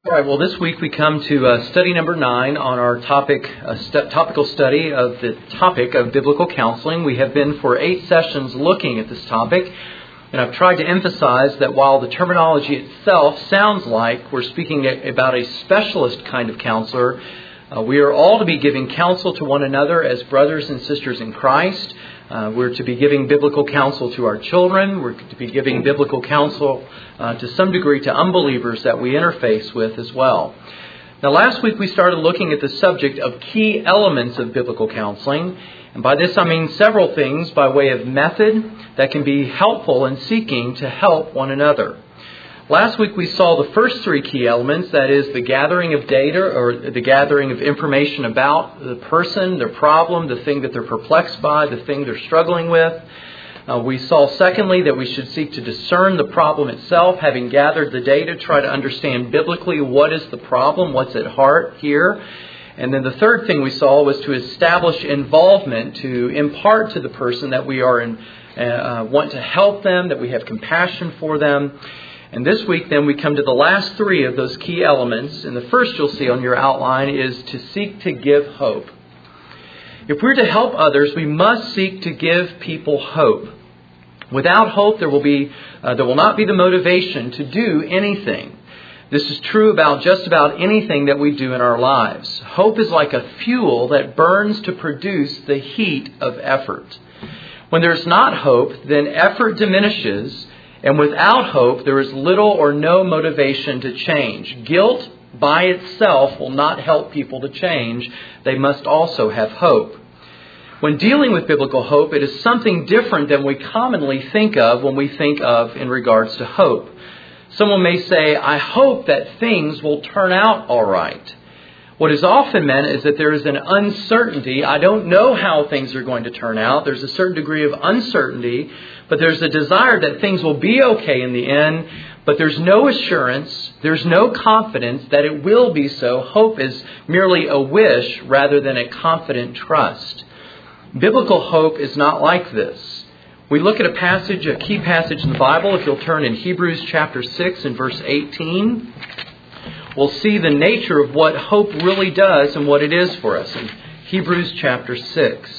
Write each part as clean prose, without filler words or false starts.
All right, well, this week we come to study number 9 on our topical study of the topic of biblical counseling. We have been for 8 sessions looking at this topic, and I've tried to emphasize that while the terminology itself sounds like we're speaking about a specialist kind of counselor, we are all to be giving counsel to one another as brothers and sisters in Christ. We're to be giving biblical counsel to our children. We're to be giving biblical counsel to some degree to unbelievers that we interface with as well. Now, last week we started looking at the subject of key elements of biblical counseling. And by this I mean several things by way of method that can be helpful in seeking to help one another. Last week we saw the first 3 key elements, that is the gathering of data or the gathering of information about the person, their problem, the thing that they're perplexed by, the thing they're struggling with. We saw secondly that we should seek to discern the problem itself, having gathered the data, try to understand biblically what is the problem, what's at heart here. And then the third thing we saw was to establish involvement, to impart to the person that we are want to help them, that we have compassion for them. And this week, then, we come to the last 3 of those key elements. And the first you'll see on your outline is to seek to give hope. If we're to help others, we must seek to give people hope. Without hope, there will not be the motivation to do anything. This is true about just about anything that we do in our lives. Hope is like a fuel that burns to produce the heat of effort. When there's not hope, then effort diminishes. And without hope, there is little or no motivation to change. Guilt by itself will not help people to change. They must also have hope. When dealing with biblical hope, it is something different than we commonly think of when we think of in regards to hope. Someone may say, I hope that things will turn out all right. What is often meant is that there is an uncertainty. I don't know how things are going to turn out. There's a certain degree of uncertainty, but there's a desire that things will be okay in the end, but there's no assurance, there's no confidence that it will be so. Hope is merely a wish rather than a confident trust. Biblical hope is not like this. We look at a key passage in the Bible. If you'll turn in Hebrews chapter 6 and verse 18, we'll see the nature of what hope really does and what it is for us in Hebrews chapter 6.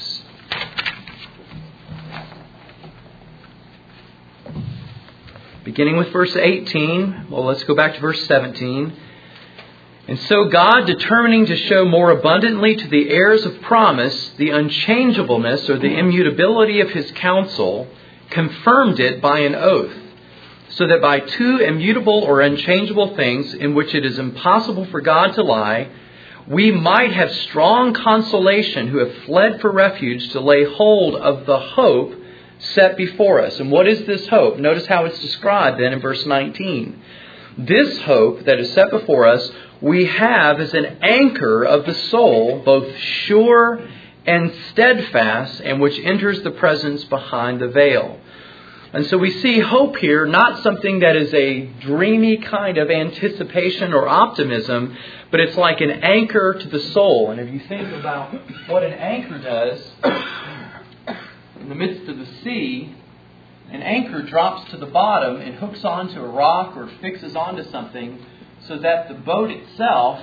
Beginning with verse 18, well, let's go back to verse 17. And so God, determining to show more abundantly to the heirs of promise the unchangeableness or the immutability of His counsel, confirmed it by an oath, so that by 2 immutable or unchangeable things in which it is impossible for God to lie, we might have strong consolation who have fled for refuge to lay hold of the hope set before us. And what is this hope? Notice how it's described then in verse 19. This hope that is set before us we have as an anchor of the soul, both sure and steadfast, and which enters the presence behind the veil. And so we see hope here, not something that is a dreamy kind of anticipation or optimism, but it's like an anchor to the soul. And if you think about what an anchor does, in the midst of the sea, an anchor drops to the bottom and hooks onto a rock or fixes onto something so that the boat itself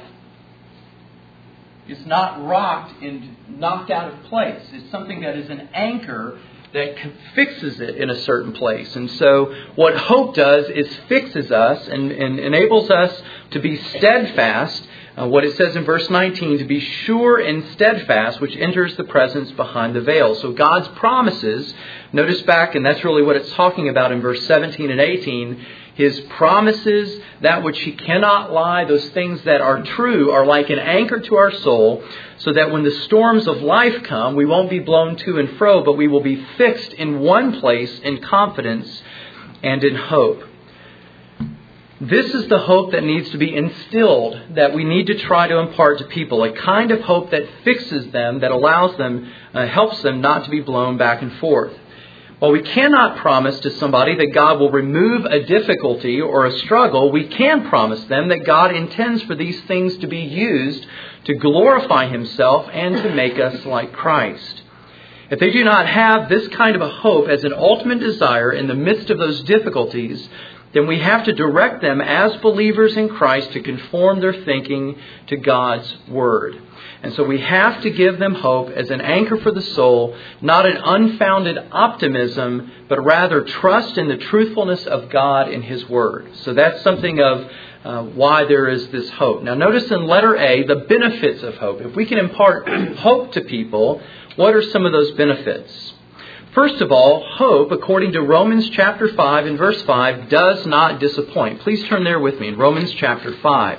is not rocked and knocked out of place. It's something that is an anchor that fixes it in a certain place. And so what hope does is fixes us and enables us to be steadfast. What it says in verse 19, to be sure and steadfast, which enters the presence behind the veil. So God's promises, notice back, and that's really what it's talking about in verse 17 and 18, His promises, that which He cannot lie, those things that are true, are like an anchor to our soul, so that when the storms of life come, we won't be blown to and fro, but we will be fixed in one place in confidence and in hope. This is the hope that needs to be instilled, that we need to try to impart to people, a kind of hope that fixes them, that allows them, helps them not to be blown back and forth. While we cannot promise to somebody that God will remove a difficulty or a struggle, we can promise them that God intends for these things to be used to glorify Himself and to make us like Christ. If they do not have this kind of a hope as an ultimate desire in the midst of those difficulties, then we have to direct them as believers in Christ to conform their thinking to God's Word. And so we have to give them hope as an anchor for the soul, not an unfounded optimism, but rather trust in the truthfulness of God in His Word. So that's something of why there is this hope. Now notice in letter A, the benefits of hope. If we can impart hope to people, what are some of those benefits? First of all, hope, according to Romans chapter 5 and verse 5, does not disappoint. Please turn there with me in Romans chapter 5.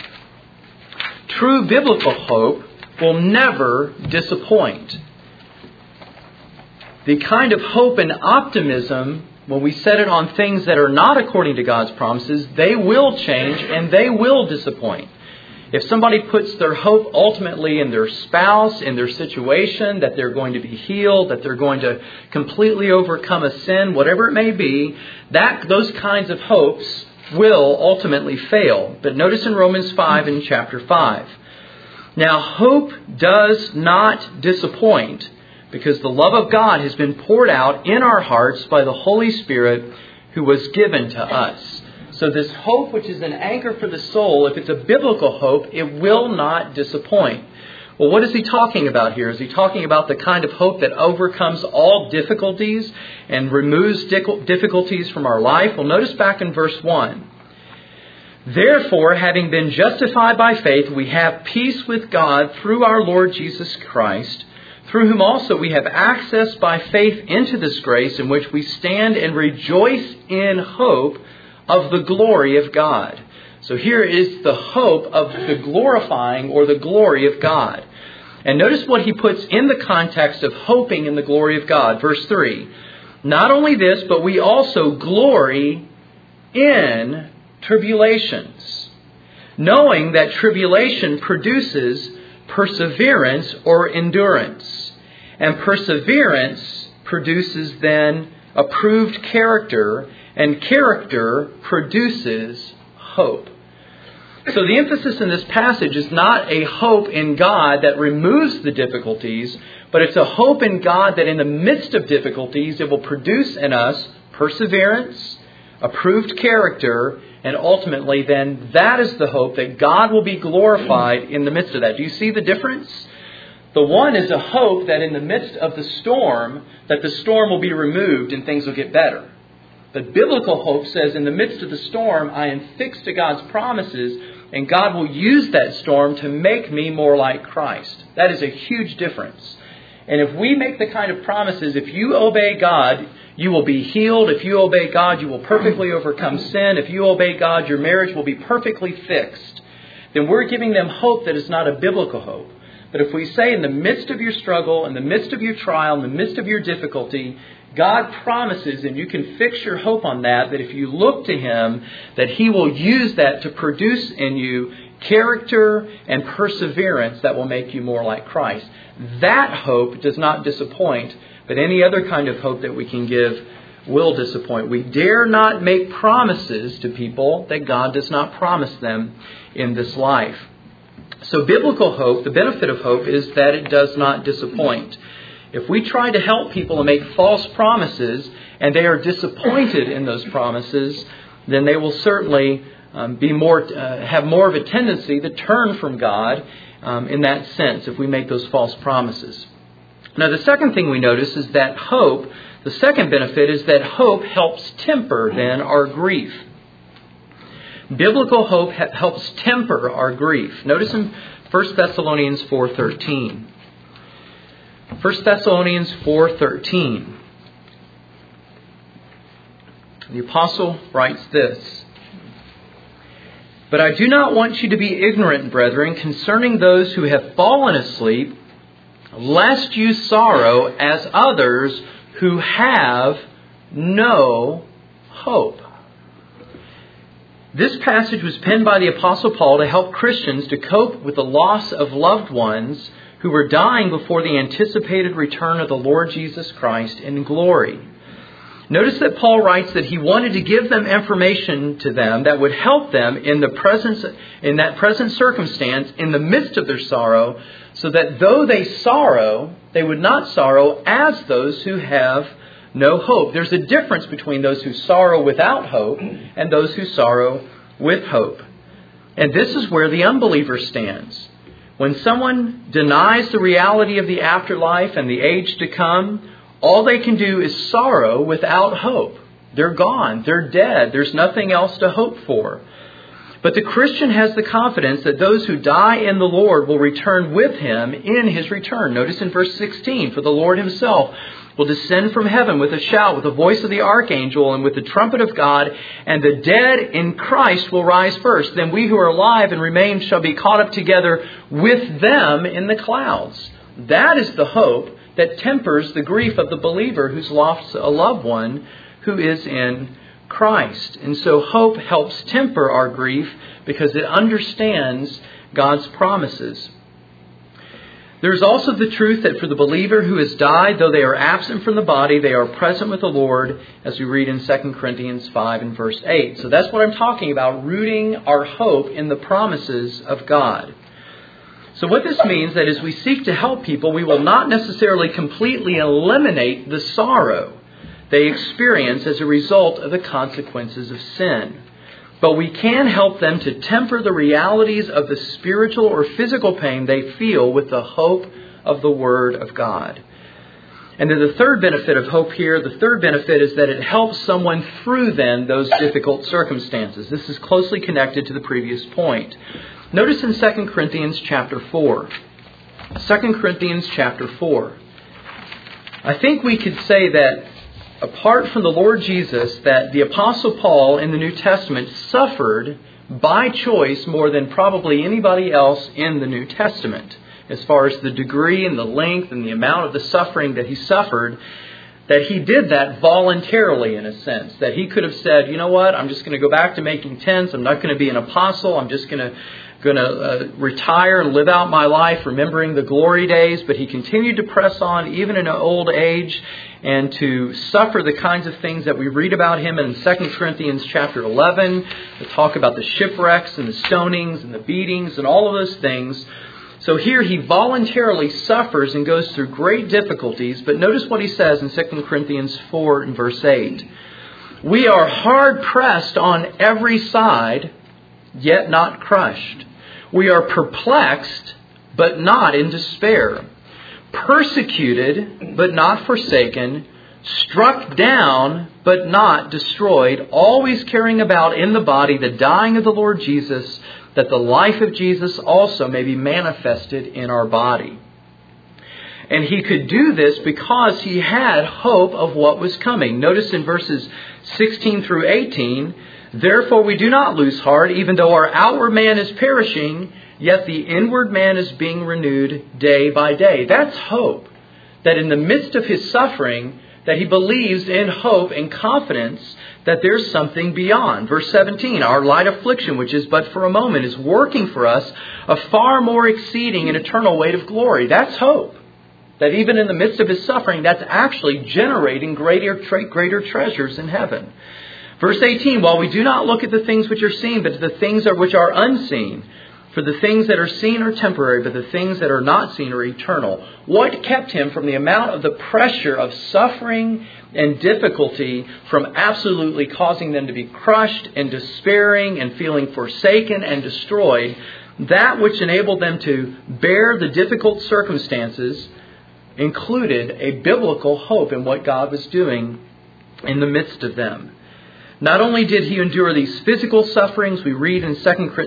True biblical hope will never disappoint. The kind of hope and optimism, when we set it on things that are not according to God's promises, they will change and they will disappoint. If somebody puts their hope ultimately in their spouse, in their situation, that they're going to be healed, that they're going to completely overcome a sin, whatever it may be, those kinds of hopes will ultimately fail. But notice in Romans 5 in chapter 5. Now, hope does not disappoint because the love of God has been poured out in our hearts by the Holy Spirit who was given to us. So this hope, which is an anchor for the soul, if it's a biblical hope, it will not disappoint. Well, what is he talking about here? Is he talking about the kind of hope that overcomes all difficulties and removes difficulties from our life? Well, notice back in verse 1. Therefore, having been justified by faith, we have peace with God through our Lord Jesus Christ, through whom also we have access by faith into this grace in which we stand and rejoice in hope of the glory of God. So here is the hope of the glorifying or the glory of God. And notice what he puts in the context of hoping in the glory of God. Verse 3. Not only this, but we also glory in tribulations, knowing that tribulation produces perseverance or endurance. And perseverance produces then approved character, and character produces hope. So the emphasis in this passage is not a hope in God that removes the difficulties, but it's a hope in God that in the midst of difficulties, it will produce in us perseverance, approved character, and ultimately then that is the hope that God will be glorified in the midst of that. Do you see the difference? The one is a hope that in the midst of the storm, that the storm will be removed and things will get better. But biblical hope says in the midst of the storm, I am fixed to God's promises and God will use that storm to make me more like Christ. That is a huge difference. And if we make the kind of promises, if you obey God, you will be healed. If you obey God, you will perfectly overcome sin. If you obey God, your marriage will be perfectly fixed. Then we're giving them hope that is not a biblical hope. But if we say in the midst of your struggle, in the midst of your trial, in the midst of your difficulty, God promises, and you can fix your hope on that if you look to Him, that He will use that to produce in you character and perseverance that will make you more like Christ. That hope does not disappoint, but any other kind of hope that we can give will disappoint. We dare not make promises to people that God does not promise them in this life. So biblical hope, the benefit of hope, is that it does not disappoint. If we try to help people and make false promises and they are disappointed in those promises, then they will certainly have more of a tendency to turn from God in that sense if we make those false promises. Now, the second thing we notice is that hope, the second benefit is that hope helps temper then our grief. Biblical hope helps temper our grief. Notice in 1 Thessalonians 4:13. 1 Thessalonians 4:13. The apostle writes this. But I do not want you to be ignorant, brethren, concerning those who have fallen asleep, lest you sorrow as others who have no hope. This passage was penned by the Apostle Paul to help Christians to cope with the loss of loved ones who were dying before the anticipated return of the Lord Jesus Christ in glory. Notice that Paul writes that he wanted to give them information to them that would help them in that present circumstance, in the midst of their sorrow, so that though they sorrow, they would not sorrow as those who have no hope. There's a difference between those who sorrow without hope and those who sorrow with hope. And this is where the unbeliever stands. When someone denies the reality of the afterlife and the age to come, all they can do is sorrow without hope. They're gone. They're dead. There's nothing else to hope for. But the Christian has the confidence that those who die in the Lord will return with Him in His return. Notice in verse 16, for the Lord Himself will descend from heaven with a shout, with the voice of the archangel, and with the trumpet of God, and the dead in Christ will rise first. Then we who are alive and remain shall be caught up together with them in the clouds. That is the hope that tempers the grief of the believer who's lost a loved one who is in Christ. And so hope helps temper our grief because it understands God's promises. There's also the truth that for the believer who has died, though they are absent from the body, they are present with the Lord, as we read in 2 Corinthians 5 and verse 8. So that's what I'm talking about, rooting our hope in the promises of God. So what this means that as we seek to help people, we will not necessarily completely eliminate the sorrow they experience as a result of the consequences of sin. But we can help them to temper the realities of the spiritual or physical pain they feel with the hope of the Word of God. And then the third benefit of hope here, the third benefit is that it helps someone through then those difficult circumstances. This is closely connected to the previous point. Notice in 2 Corinthians chapter 4. 2 Corinthians chapter 4. I think we could say that apart from the Lord Jesus, that the Apostle Paul in the New Testament suffered by choice more than probably anybody else in the New Testament. As far as the degree and the length and the amount of the suffering that he suffered, that he did that voluntarily in a sense. That he could have said, you know what, I'm just going to go back to making tents. I'm not going to be an apostle. I'm just going to retire and live out my life remembering the glory days. But he continued to press on even in old age and to suffer the kinds of things that we read about him in 2 Corinthians chapter 11. To talk about the shipwrecks and the stonings and the beatings and all of those things. So here he voluntarily suffers and goes through great difficulties. But notice what he says in 2 Corinthians 4 and verse 8. We are hard pressed on every side, yet not crushed. We are perplexed, but not in despair. Persecuted, but not forsaken. Struck down, but not destroyed. Always carrying about in the body the dying of the Lord Jesus, that the life of Jesus also may be manifested in our body. And he could do this because he had hope of what was coming. Notice in verses 16 through 18, therefore we do not lose heart, even though our outward man is perishing, yet the inward man is being renewed day by day. That's hope. That in the midst of his suffering, that he believes in hope and confidence that there's something beyond. Verse 17, our light affliction, which is but for a moment, is working for us a far more exceeding and eternal weight of glory. That's hope. That even in the midst of his suffering, that's actually generating greater treasures in heaven. Verse 18, while we do not look at the things which are seen, but the things which are unseen. For the things that are seen are temporary, but the things that are not seen are eternal. What kept him from the amount of the pressure of suffering and difficulty from absolutely causing them to be crushed and despairing and feeling forsaken and destroyed? That which enabled them to bear the difficult circumstances included a biblical hope in what God was doing in the midst of them. Not only did he endure these physical sufferings, we read in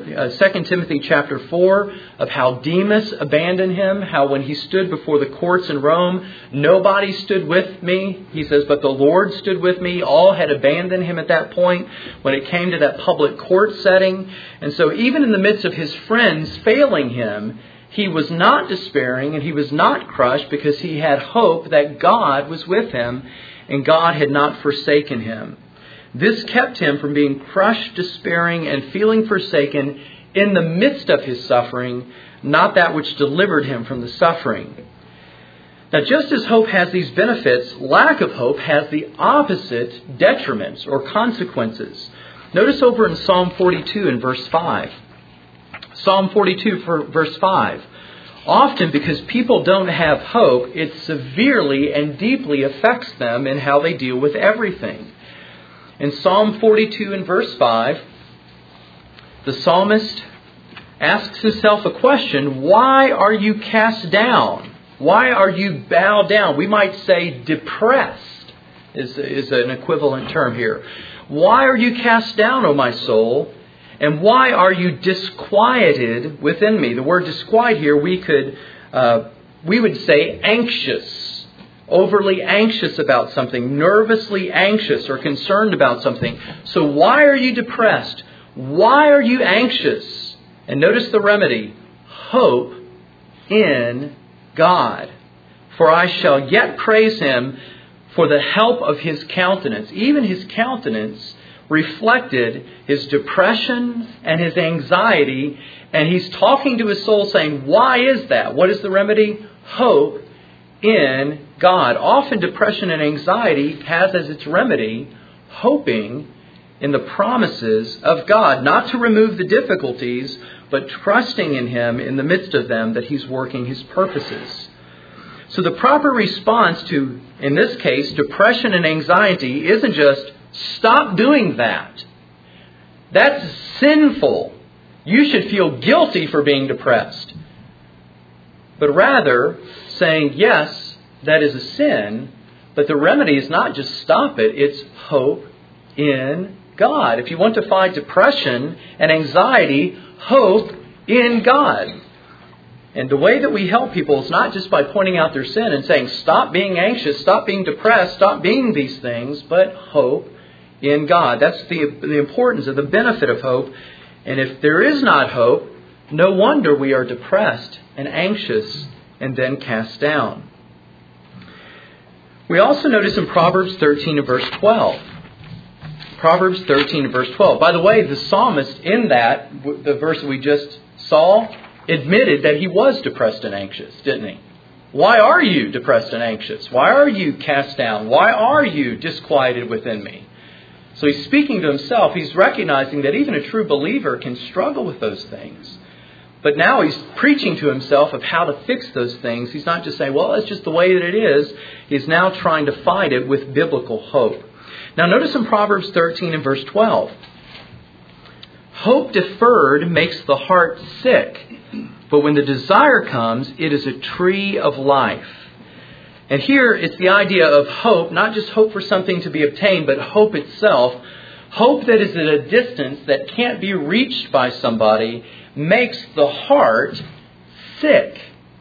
2 Timothy chapter 4 of how Demas abandoned him, how when he stood before the courts in Rome, nobody stood with me. He says, but the Lord stood with me. All had abandoned him at that point when it came to that public court setting. And so even in the midst of his friends failing him, he was not despairing and he was not crushed because he had hope that God was with him and God had not forsaken him. This kept him from being crushed, despairing, and feeling forsaken in the midst of his suffering, not that which delivered him from the suffering. Now, just as hope has these benefits, lack of hope has the opposite detriments or consequences. Notice over in Psalm 42 and verse 5. Psalm 42 verse 5. Often because people don't have hope, it severely and deeply affects them in how they deal with everything. In Psalm 42 and verse 5, the psalmist asks himself a question: why are you cast down? Why are you bowed down? We might say depressed is an equivalent term here. Why are you cast down, O my soul? And why are you disquieted within me? The word disquiet here, we would say anxious, overly anxious about something, nervously anxious or concerned about something. So why are you depressed? Why are you anxious? And notice the remedy: hope in God. For I shall yet praise Him for the help of His countenance. Even His countenance reflected his depression and his anxiety, and he's talking to his soul saying, why is that? What is the remedy? Hope in God. Often depression and anxiety has as its remedy hoping in the promises of God, not to remove the difficulties, but trusting in Him in the midst of them that He's working His purposes. So the proper response to, in this case, depression and anxiety isn't just stop doing that. That's sinful. You should feel guilty for being depressed. But rather saying, yes, that is a sin, but the remedy is not just stop it, it's hope in God. If you want to fight depression and anxiety, hope in God. And the way that we help people is not just by pointing out their sin and saying, stop being anxious, stop being depressed, stop being these things, but hope in God. That's the importance of the benefit of hope. And if there is not hope, no wonder we are depressed and anxious and then cast down. We also notice in Proverbs 13 and verse 12. Proverbs 13 and verse 12. By the way, the psalmist in that, the verse we just saw, admitted that he was depressed and anxious, didn't he? Why are you depressed and anxious? Why are you cast down? Why are you disquieted within me? So he's speaking to himself. He's recognizing that even a true believer can struggle with those things. But now he's preaching to himself of how to fix those things. He's not just saying, well, that's just the way that it is. He's now trying to fight it with biblical hope. Now notice in Proverbs 13 and verse 12. Hope deferred makes the heart sick, but when the desire comes, it is a tree of life. And here it's the idea of hope, not just hope for something to be obtained, but hope itself. Hope that is at a distance that can't be reached by somebody makes the heart sick.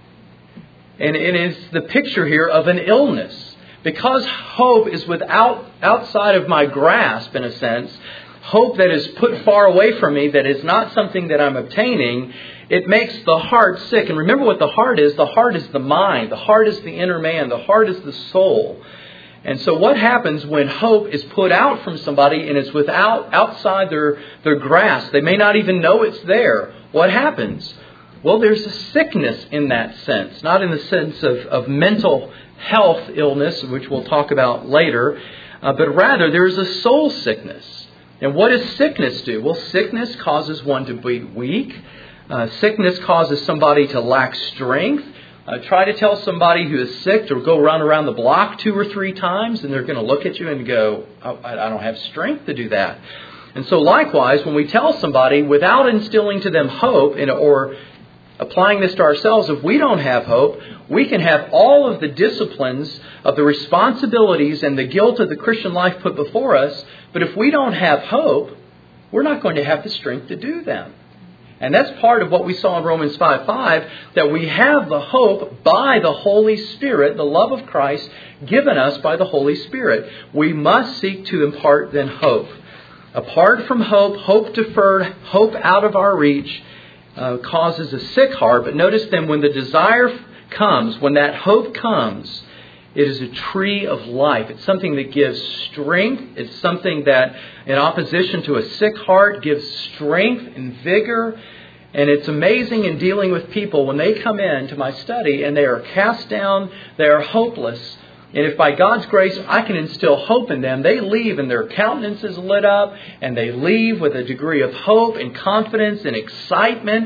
And it is the picture here of an illness. Because hope is outside of my grasp, in a sense, hope that is put far away from me, that is not something that I'm obtaining, it makes the heart sick. And remember what the heart is. The heart is the mind. The heart is the inner man. The heart is the soul. And so what happens when hope is put out from somebody and it's outside their grasp? They may not even know it's there. What happens? Well, there's a sickness in that sense. Not in the sense of mental health illness, which we'll talk about later, but rather there's a soul sickness. And what does sickness do? Well, sickness causes one to be weak. Sickness causes somebody to lack strength. Try to tell somebody who is sick to go run around the block 2 or 3 times, and they're going to look at you and go, oh, I don't have strength to do that. And so likewise, when we tell somebody without instilling to them hope or applying this to ourselves, if we don't have hope, we can have all of the disciplines of the responsibilities and the guilt of the Christian life put before us, but if we don't have hope, we're not going to have the strength to do them. And that's part of what we saw in Romans 5:5, that we have the hope by the Holy Spirit, the love of Christ given us by the Holy Spirit. We must seek to impart then hope. Apart from hope, hope deferred, hope out of our reach, causes a sick heart. But notice then when the desire comes, when that hope comes, it is a tree of life. It's something that gives strength. It's something that, in opposition to a sick heart, gives strength and vigor. And it's amazing in dealing with people when they come into my study and they are cast down, they are hopeless. And if by God's grace I can instill hope in them, they leave and their countenance is lit up and they leave with a degree of hope and confidence and excitement.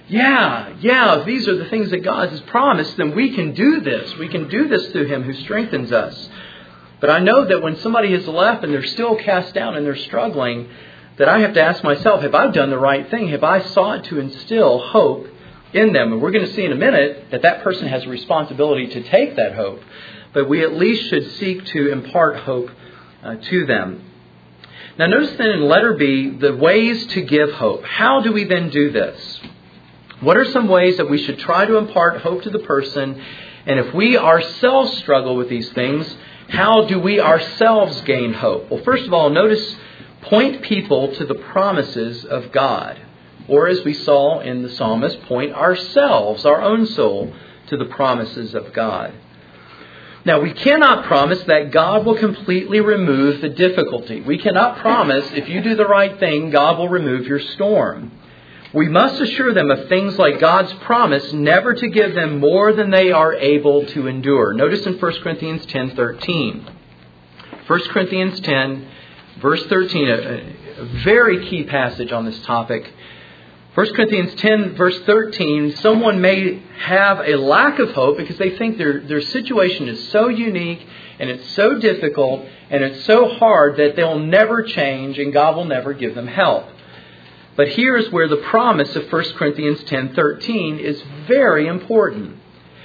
if these are the things that God has promised, then we can do this. We can do this through Him who strengthens us. But I know that when somebody has left and they're still cast down and they're struggling, that I have to ask myself, have I done the right thing? Have I sought to instill hope in them? And we're going to see in a minute that that person has a responsibility to take that hope. But we at least should seek to impart hope to them. Now notice then in letter B, the ways to give hope. How do we then do this? What are some ways that we should try to impart hope to the person? And if we ourselves struggle with these things, how do we ourselves gain hope? Well, first of all, notice, point people to the promises of God. Or as we saw in the psalmist, point ourselves, our own soul, to the promises of God. Now, we cannot promise that God will completely remove the difficulty. We cannot promise if you do the right thing, God will remove your storm. We must assure them of things like God's promise never to give them more than they are able to endure. Notice in 1 Corinthians 10:13. 1 Corinthians 10, verse 13, a very key passage on this topic. 1 Corinthians 10, verse 13, someone may have a lack of hope because they think their situation is so unique and it's so difficult and it's so hard that they'll never change and God will never give them help. But here's where the promise of 1 Corinthians 10:13 is very important.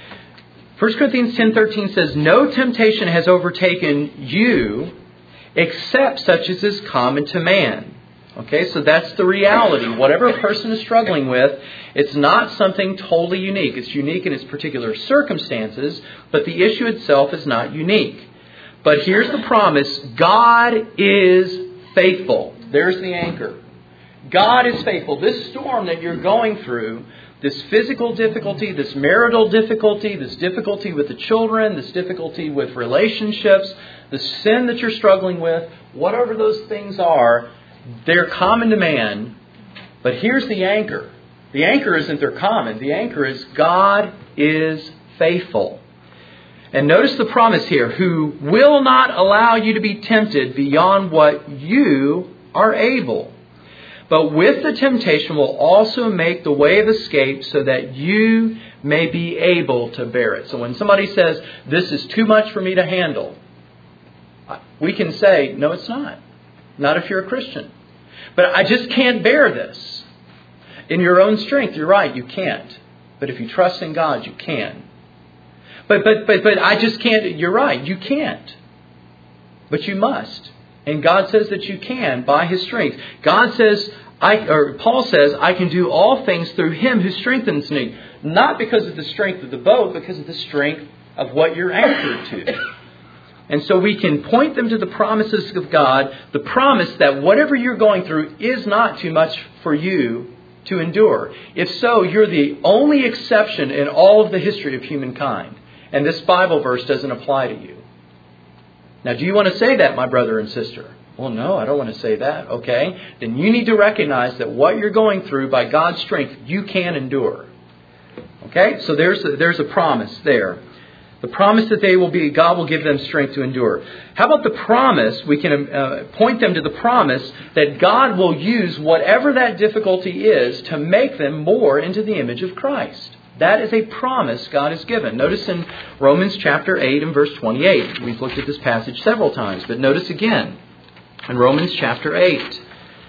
1 Corinthians 10:13 says, "No temptation has overtaken you except such as is common to man." Okay, so that's the reality. Whatever a person is struggling with, it's not something totally unique. It's unique in its particular circumstances, but the issue itself is not unique. But here's the promise. God is faithful. There's the anchor. God is faithful. This storm that you're going through, this physical difficulty, this marital difficulty, this difficulty with the children, this difficulty with relationships, the sin that you're struggling with, whatever those things are, they're common to man. But here's the anchor. The anchor isn't they're common. The anchor is God is faithful. And notice the promise here, who will not allow you to be tempted beyond what you are able. But with the temptation will also make the way of escape so that you may be able to bear it. So when somebody says, this is too much for me to handle, we can say, no, it's not. Not if you're a Christian. But I just can't bear this. In your own strength, you're right, you can't. But if you trust in God, you can. But I just can't. You're right, you can't. But you must. And God says that you can by His strength. God says, Paul says, I can do all things through Him who strengthens me. Not because of the strength of the boat, because of the strength of what you're anchored to. And so we can point them to the promises of God, the promise that whatever you're going through is not too much for you to endure. If so, you're the only exception in all of the history of humankind. And this Bible verse doesn't apply to you. Now, do you want to say that, my brother and sister? Well, no, I don't want to say that. Okay, then you need to recognize that what you're going through by God's strength, you can endure. Okay, so there's a promise there. The promise that God will give them strength to endure. How about the promise? We can point them to the promise that God will use whatever that difficulty is to make them more into the image of Christ. That is a promise God has given. Notice in Romans chapter 8 and verse 28. We've looked at this passage several times, but notice again in Romans chapter 8.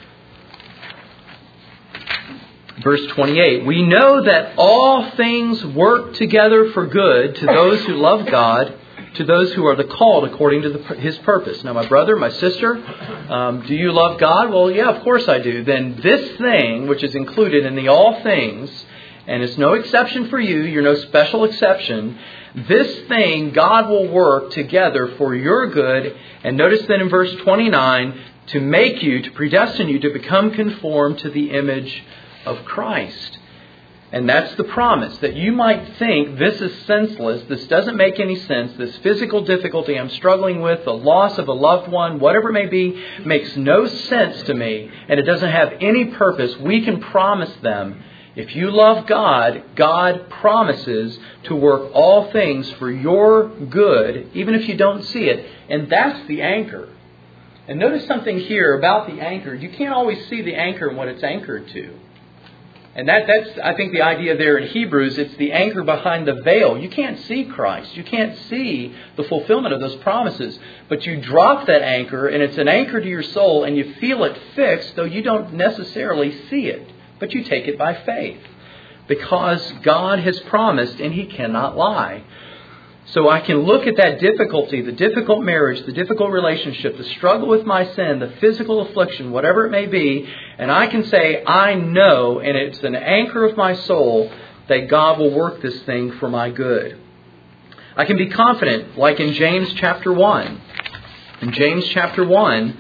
Verse 28, we know that all things work together for good to those who love God, to those who are the called according to His purpose. Now, my brother, my sister, do you love God? Well, yeah, of course I do. Then this thing, which is included in the all things, and it's no exception for you, you're no special exception, this thing God will work together for your good. And notice then in verse 29, to make you, to predestine you to become conformed to the image of Christ. And that's the promise, that you might think this is senseless, this doesn't make any sense, this physical difficulty I'm struggling with, the loss of a loved one, whatever it may be, makes no sense to me, and it doesn't have any purpose. We can promise them, if you love God, God promises to work all things for your good, even if you don't see it. And that's the anchor. And notice something here about the anchor. You can't always see the anchor and what it's anchored to. And that's, I think, the idea there in Hebrews. It's the anchor behind the veil. You can't see Christ. You can't see the fulfillment of those promises. But you drop that anchor, and it's an anchor to your soul, and you feel it fixed, though you don't necessarily see it. But you take it by faith. Because God has promised, and He cannot lie. So I can look at that difficulty, the difficult marriage, the difficult relationship, the struggle with my sin, the physical affliction, whatever it may be, and I can say, I know, and it's an anchor of my soul, that God will work this thing for my good. I can be confident, like in James chapter 1. In James chapter 1,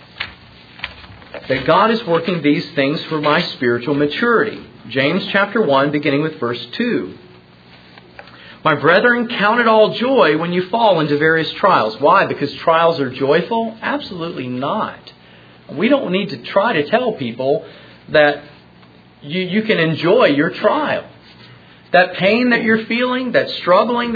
that God is working these things for my spiritual maturity. James chapter 1, beginning with verse 2. My brethren, count it all joy when you fall into various trials. Why? Because trials are joyful? Absolutely not. We don't need to try to tell people that you can enjoy your trial. That pain that you're feeling, that struggling,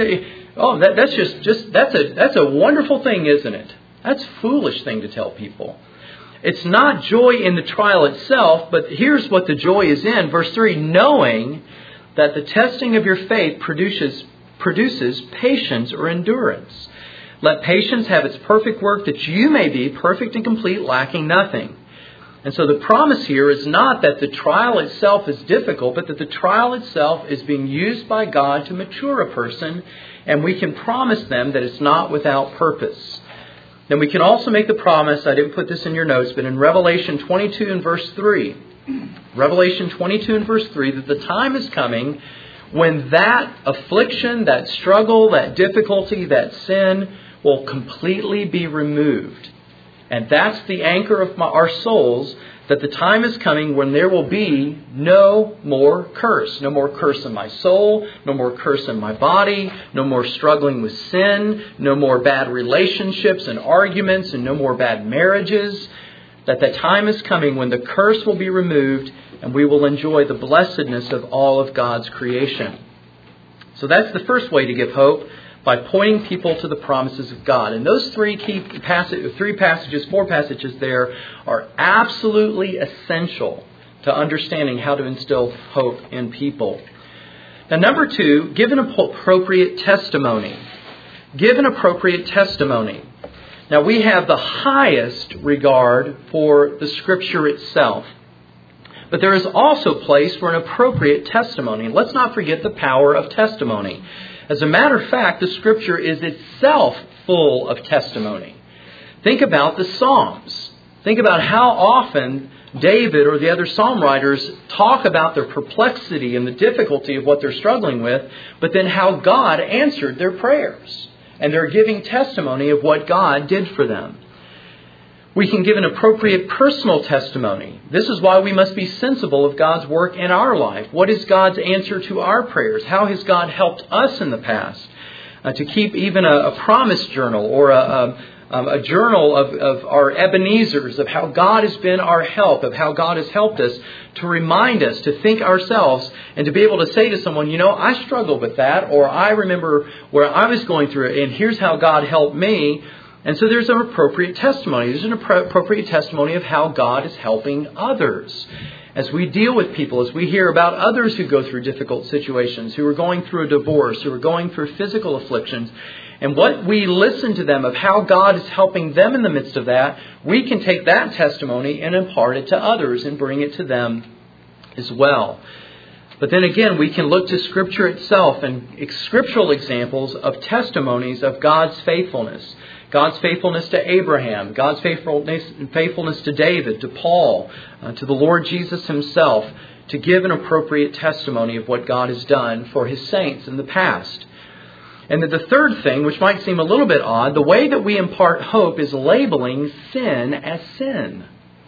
that's a wonderful thing, isn't it? That's a foolish thing to tell people. It's not joy in the trial itself, but here's what the joy is in. Verse 3, knowing that the testing of your faith produces patience or endurance. Let patience have its perfect work, that you may be perfect and complete, lacking nothing. And so the promise here is not that the trial itself is difficult, but that the trial itself is being used by God to mature a person, and we can promise them that it's not without purpose. Then we can also make the promise, I didn't put this in your notes, but in Revelation 22 and verse 3, Revelation 22 and verse 3, that the time is coming when that affliction, that struggle, that difficulty, that sin will completely be removed. And that's the anchor of our souls, that the time is coming when there will be no more curse. No more curse in my soul, no more curse in my body, no more struggling with sin, no more bad relationships and arguments, and no more bad marriages. That the time is coming when the curse will be removed and we will enjoy the blessedness of all of God's creation. So that's the first way to give hope, by pointing people to the promises of God. And those four passages there are absolutely essential to understanding how to instill hope in people. Now, number 2, give an appropriate testimony. Give an appropriate testimony. Now, we have the highest regard for the Scripture itself. But there is also place for an appropriate testimony. Let's not forget the power of testimony. As a matter of fact, the Scripture is itself full of testimony. Think about the Psalms. Think about how often David or the other psalm writers talk about their perplexity and the difficulty of what they're struggling with, but then how God answered their prayers. And they're giving testimony of what God did for them. We can give an appropriate personal testimony. This is why we must be sensible of God's work in our life. What is God's answer to our prayers? How has God helped us in the past? To keep even a promise journal or a journal of our Ebenezers, of how God has been our help, of how God has helped us, to remind us, to think ourselves, and to be able to say to someone, I struggled with that, or I remember where I was going through it, and here's how God helped me. And so there's an appropriate testimony. There's an appropriate testimony of how God is helping others. As we deal with people, as we hear about others who go through difficult situations, who are going through a divorce, who are going through physical afflictions, and what we listen to them of how God is helping them in the midst of that, we can take that testimony and impart it to others and bring it to them as well. But then again, we can look to Scripture itself and scriptural examples of testimonies of God's faithfulness. God's faithfulness to Abraham, God's faithfulness to David, to Paul, to the Lord Jesus Himself, to give an appropriate testimony of what God has done for His saints in the past. And then the third thing, which might seem a little bit odd, the way that we impart hope is labeling sin as sin.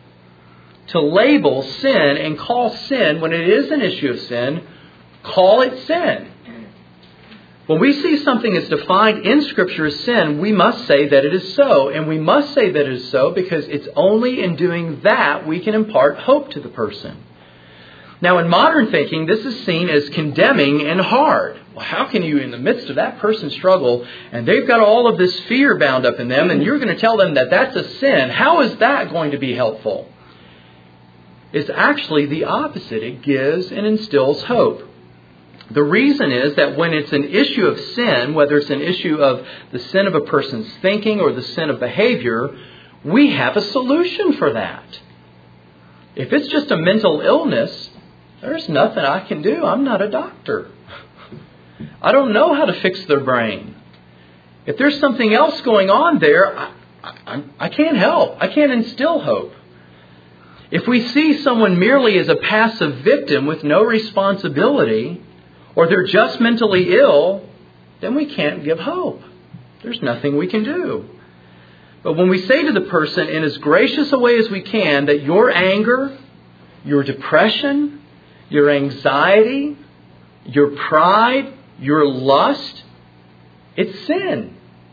To label sin and call sin, when it is an issue of sin, call it sin. When we see something as defined in Scripture as sin, we must say that it is so. And we must say that it is so because it's only in doing that we can impart hope to the person. Now, in modern thinking, this is seen as condemning and hard. Well, how can you, in the midst of that person's struggle, and they've got all of this fear bound up in them, and you're going to tell them that that's a sin? How is that going to be helpful? is actually the opposite. It gives and instills hope. The reason is that when it's an issue of sin, whether it's an issue of the sin of a person's thinking or the sin of behavior, we have a solution for that. If it's just a mental illness, there's nothing I can do. I'm not a doctor. I don't know how to fix their brain. If there's something else going on there, I can't help. I can't instill hope. If we see someone merely as a passive victim with no responsibility, or they're just mentally ill, then we can't give hope. There's nothing we can do. But when we say to the person in as gracious a way as we can that your anger, your depression, your anxiety, your pride, your lust, it's sin,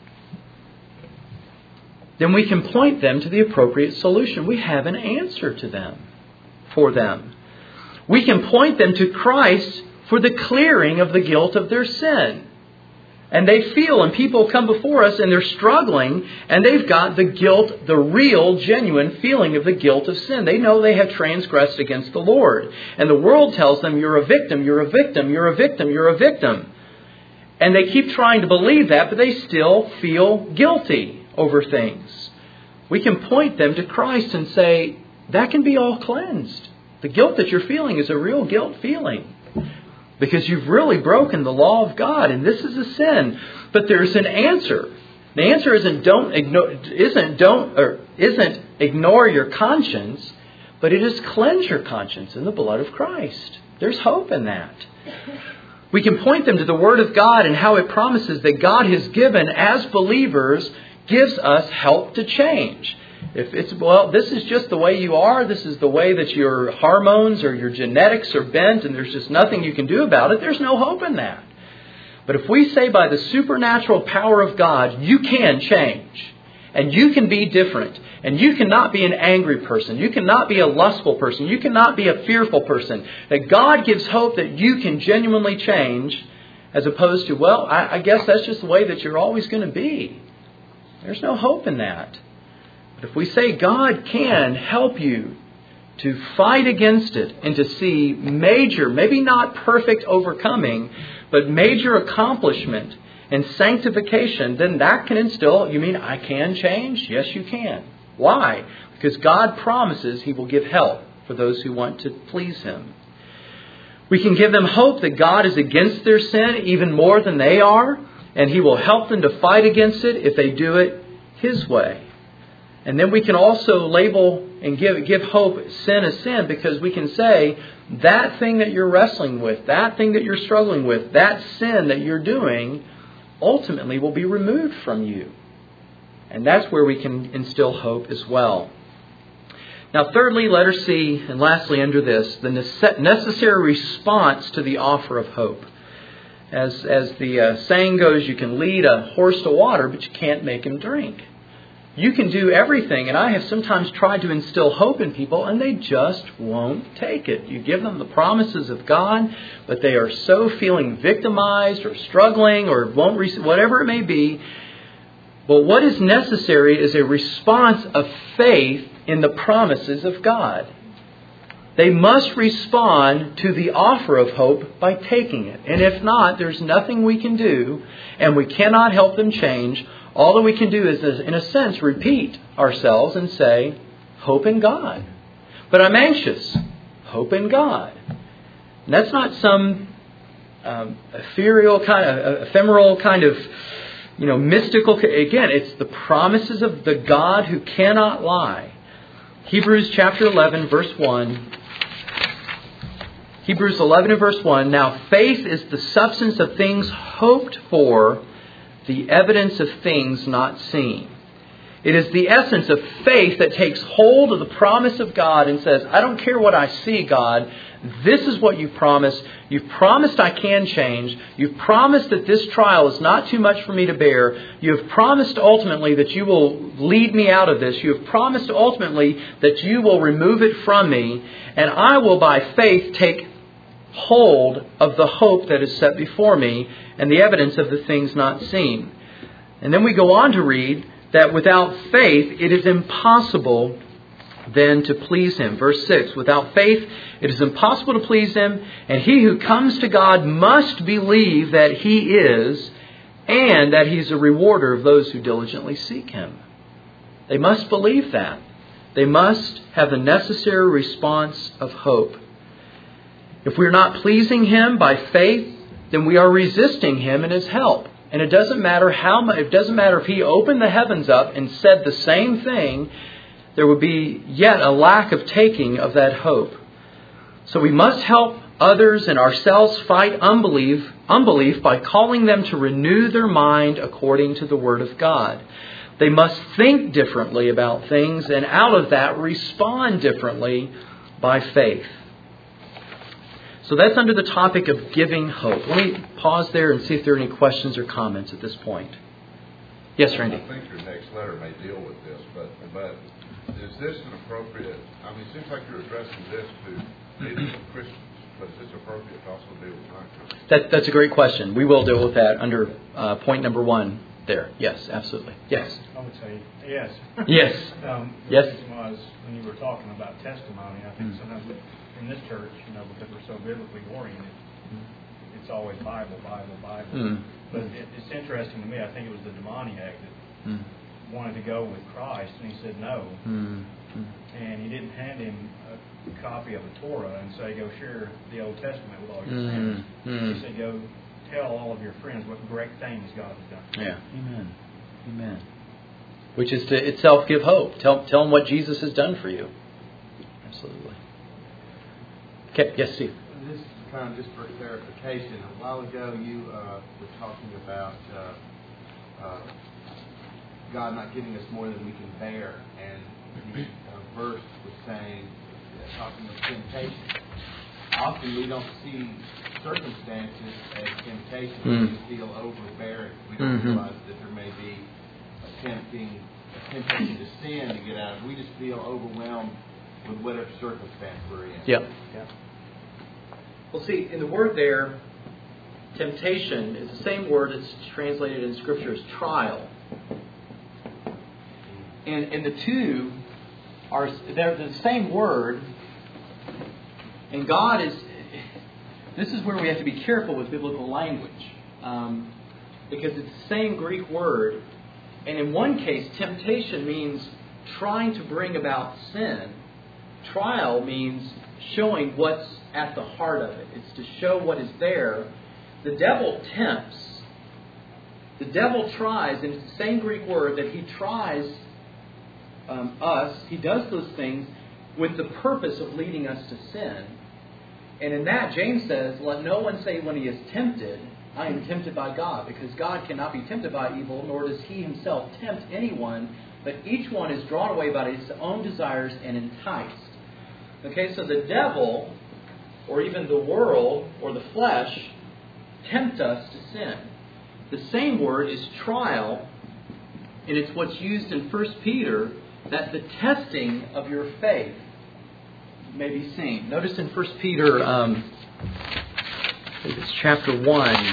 then we can point them to the appropriate solution. We have an answer to them, for them. We can point them to Christ for the clearing of the guilt of their sin. And they feel, and people come before us and they're struggling, and they've got the guilt, the real, genuine feeling of the guilt of sin. They know they have transgressed against the Lord. And the world tells them, you're a victim, you're a victim, you're a victim, you're a victim. And they keep trying to believe that, but they still feel guilty over things. We can point them to Christ and say, that can be all cleansed. The guilt that you're feeling is a real guilt feeling, because you've really broken the law of God, and this is a sin. But there's an answer. The answer isn't ignore your conscience, but it is cleanse your conscience in the blood of Christ. There's hope in that. We can point them to the Word of God and how it promises that God has given, as believers, gives us help to change. If it's, well, this is just the way you are, this is the way that your hormones or your genetics are bent, and there's just nothing you can do about it, there's no hope in that. But if we say by the supernatural power of God, you can change, and you can be different, and you cannot be an angry person, you cannot be a lustful person, you cannot be a fearful person, that God gives hope that you can genuinely change, as opposed to, well, I guess that's just the way that you're always going to be. There's no hope in that. But if we say God can help you to fight against it and to see major, maybe not perfect overcoming, but major accomplishment and sanctification, then that can instill, you mean I can change? Yes, you can. Why? Because God promises He will give help for those who want to please Him. We can give them hope that God is against their sin even more than they are, and He will help them to fight against it if they do it His way. And then we can also label and give hope sin as sin, because we can say that thing that you're wrestling with, that thing that you're struggling with, that sin that you're doing ultimately will be removed from you. And that's where we can instill hope as well. Now thirdly, letter C, and lastly under this, the necessary response to the offer of hope. As the saying goes, you can lead a horse to water, but you can't make him drink. You can do everything, and I have sometimes tried to instill hope in people, and they just won't take it. You give them the promises of God, but they are so feeling victimized or struggling or won't receive, whatever it may be. But what is necessary is a response of faith in the promises of God. They must respond to the offer of hope by taking it. And if not, there's nothing we can do, and we cannot help them change. All that we can do is, in a sense, repeat ourselves and say, hope in God. But I'm anxious. Hope in God. And that's not some ephemeral kind of, mystical. Again, it's the promises of the God who cannot lie. Hebrews chapter 11, verse 1. Hebrews 11 and verse 1. Now faith is the substance of things hoped for, the evidence of things not seen. It is the essence of faith that takes hold of the promise of God and says, I don't care what I see, God. This is what you promised. You've promised I can change. You've promised that this trial is not too much for me to bear. You have promised ultimately that you will lead me out of this. You have promised ultimately that you will remove it from me. And I will by faith take hold of the hope that is set before me and the evidence of the things not seen. And then we go on to read that without faith it is impossible than to please Him. Verse 6, without faith it is impossible to please Him, and he who comes to God must believe that He is, and that He's a rewarder of those who diligently seek Him. They must believe that. They must have the necessary response of hope. If we're not pleasing Him by faith, then we are resisting Him in His help. And it doesn't matter if He opened the heavens up and said the same thing, there would be yet a lack of taking of that hope. So we must help others and ourselves fight unbelief by calling them to renew their mind according to the Word of God. They must think differently about things, and out of that respond differently by faith. So that's under the topic of giving hope. Let me pause there and see if there are any questions or comments at this point. Yes, Randy? I think your next letter may deal with this, but is this an appropriate... it seems like you're addressing this to maybe some Christians, but is this appropriate to also deal with non-Christians? That's a great question. We will deal with that under point number 1 there. Yes, absolutely. Yes? I would say yes. Yes. The yes. reason was, when you were talking about testimony, I think sometimes in this church, because we're so biblically oriented, it's always Bible. But it's interesting to me. I think it was the demoniac that wanted to go with Christ, and he said no. And he didn't hand him a copy of the Torah and say, go share the Old Testament with all your friends. He said, go tell all of your friends what great things God has done. Yeah. Amen. Which is to itself give hope. Tell them what Jesus has done for you. Absolutely. Okay. Yes, Steve. This is kind of just for clarification. A while ago, you were talking about God not giving us more than we can bear, and the verse was saying, talking of temptation. Often we don't see circumstances as temptation. We just feel overbearing. We don't realize that there may be a temptation to sin to get out of. We just feel overwhelmed with whatever circumstance we're in. Yeah. Well, see, in the word there, temptation is the same word that's translated in Scripture as trial. And the two they're the same word. And God is... This is where we have to be careful with biblical language. Because it's the same Greek word. And in one case, temptation means trying to bring about sin. Trial means showing what's at the heart of it. It's to show what is there. The devil tempts. The devil tries, and it's the same Greek word that he tries us. He does those things with the purpose of leading us to sin. And in that, James says, let no one say when he is tempted, I am tempted by God, because God cannot be tempted by evil, nor does He Himself tempt anyone, but each one is drawn away by his own desires and enticed. Okay, so the devil, or even the world, or the flesh, tempt us to sin. The same word is trial, and it's what's used in 1 Peter, that the testing of your faith may be seen. Notice in 1 Peter, I think it's chapter 1.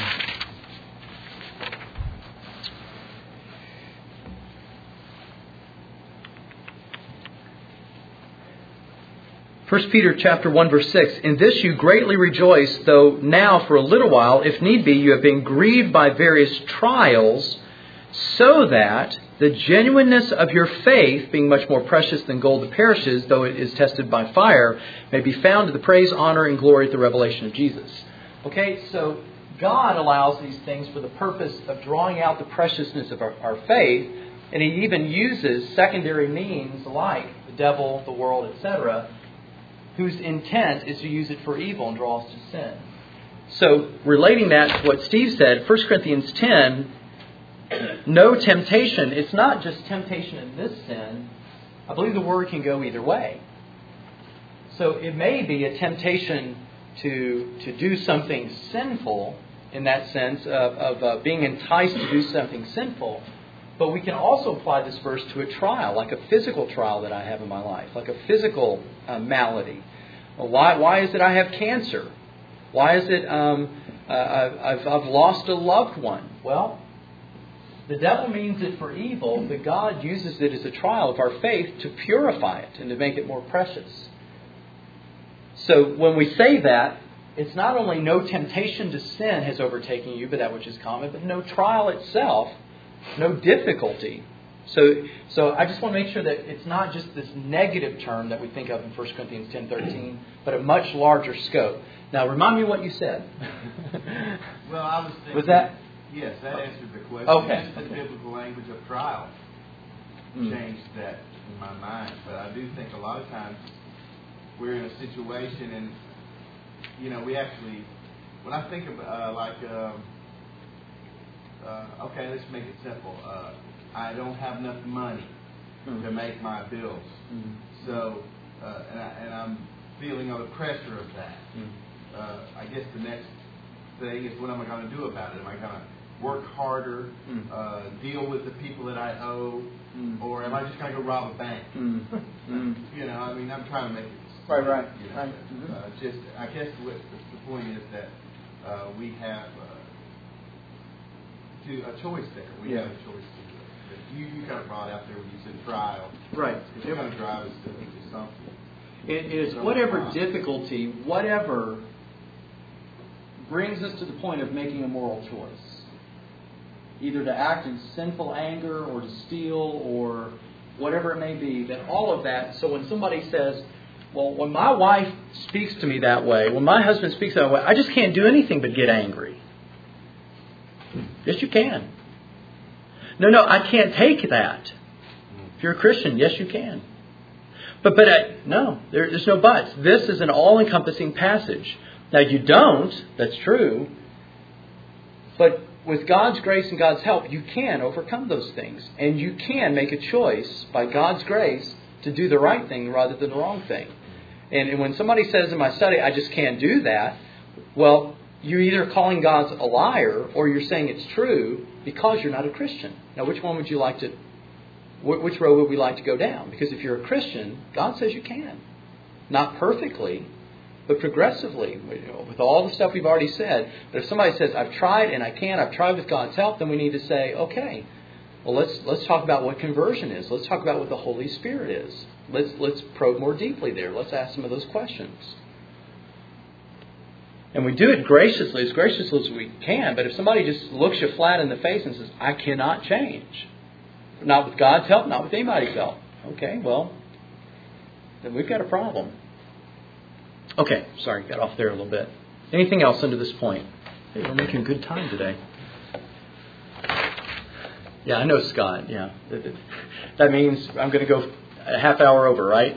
First Peter chapter 1 verse 6, in this you greatly rejoice, though now for a little while, if need be, you have been grieved by various trials, so that the genuineness of your faith, being much more precious than gold that perishes, though it is tested by fire, may be found to the praise, honor, and glory at the revelation of Jesus. Okay, so God allows these things for the purpose of drawing out the preciousness of our faith, and He even uses secondary means like the devil, the world, etc., whose intent is to use it for evil and draw us to sin. So, relating that to what Steve said, 1 Corinthians 10, no temptation. It's not just temptation in this sin. I believe the word can go either way. So it may be a temptation to do something sinful in that sense of being enticed to do something sinful. But we can also apply this verse to a trial, like a physical trial that I have in my life, like a physical malady. Well, why is it I have cancer? Why is it I've lost a loved one? Well, The devil means it for evil, but God uses it as a trial of our faith to purify it and to make it more precious. So when we say that, it's not only no temptation to sin has overtaken you, but that which is common, but no trial itself, no difficulty. So I just want to make sure that it's not just this negative term that we think of in 1 Corinthians 10:13, but a much larger scope. Now, remind me what you said. Well, I was thinking... Was that? Yes, that answered the question. Okay. Just the biblical language of trial changed that in my mind. But I do think a lot of times we're in a situation and, we actually... When I think of, okay, let's make it simple. I don't have enough money to make my bills. So, and I'm feeling under pressure of that. I guess the next thing is, what am I going to do about it? Am I going to work harder, deal with the people that I owe, or am I just going to go rob a bank? I'm trying to make it. Right. Right. Just, I guess the point is that we have a choice there. We have a choice. You kind of brought out there when you said trial. Right. It's going to drive us to something. It is whatever difficulty, whatever brings us to the point of making a moral choice. Either to act in sinful anger or to steal or whatever it may be, that all of that. So when somebody says, well, when my wife speaks to me that way, when my husband speaks that way, I just can't do anything but get angry. Yes, you can. No, I can't take that. If you're a Christian, yes, you can. But no, there's no buts. This is an all-encompassing passage. Now, you don't. That's true. But with God's grace and God's help, you can overcome those things. And you can make a choice by God's grace to do the right thing rather than the wrong thing. And when somebody says in my study, I just can't do that, well, you're either calling God a liar or you're saying it's true because you're not a Christian. Now, which one would you like to... Which road would we like to go down? Because if you're a Christian, God says you can. Not perfectly, but progressively, with all the stuff we've already said. But if somebody says, I've tried and I can't, I've tried with God's help, then we need to say, okay, well, let's talk about what conversion is. Let's talk about what the Holy Spirit is. Let's probe more deeply there. Let's ask some of those questions. And we do it graciously as we can. But if somebody just looks you flat in the face and says, I cannot change, not with God's help, not with anybody's help. Okay, well, then we've got a problem. Okay, sorry, got off there a little bit. Anything else under this point? Hey, we're making good time today. Yeah, I know, Scott. Yeah, that means I'm going to go a half hour over, right?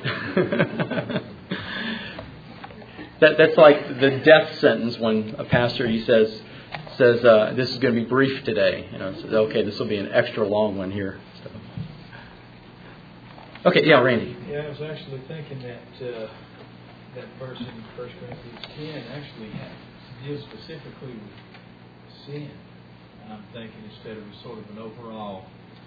That's like the death sentence when a pastor says this is going to be brief today. Says, okay, this will be an extra long one here. So. Okay, yeah, Randy. Yeah, I was actually thinking that that verse in 1 Corinthians 10 actually deals specifically with sin. And I'm thinking instead of sort of an overall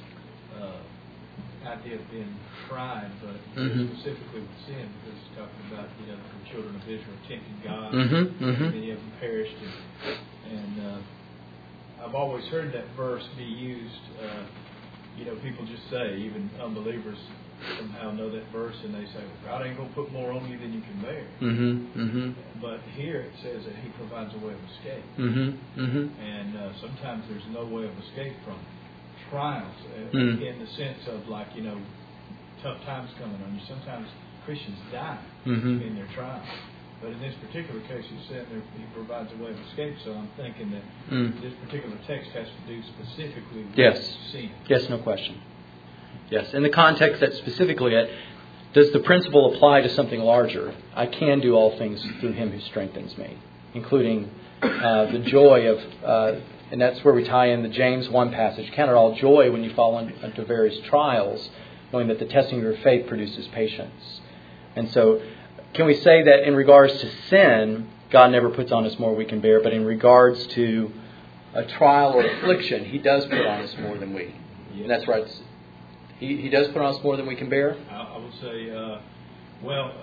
idea of being tried, but specifically with sin, because it's talking about the children of Israel tempting God, many of them perished, and I've always heard that verse be used. People just say, even unbelievers somehow know that verse, and they say, well, God ain't going to put more on you than you can bear. But here it says that He provides a way of escape, and sometimes there's no way of escape from trials, in the sense of tough times coming on you. Sometimes Christians die in their trials. But in this particular case, you said He provides a way of escape. So I'm thinking that this particular text has to do specifically with sin. Yes, no question. Yes, in the context that specifically, does the principle apply to something larger? I can do all things through Him who strengthens me, including the joy of... and that's where we tie in the James 1 passage. Count it all joy when you fall into various trials, knowing that the testing of your faith produces patience. And so, can we say that in regards to sin, God never puts on us more we can bear, but in regards to a trial or affliction, He does put on us more than we. Yes. And that's right. He does put on us more than we can bear? I would say,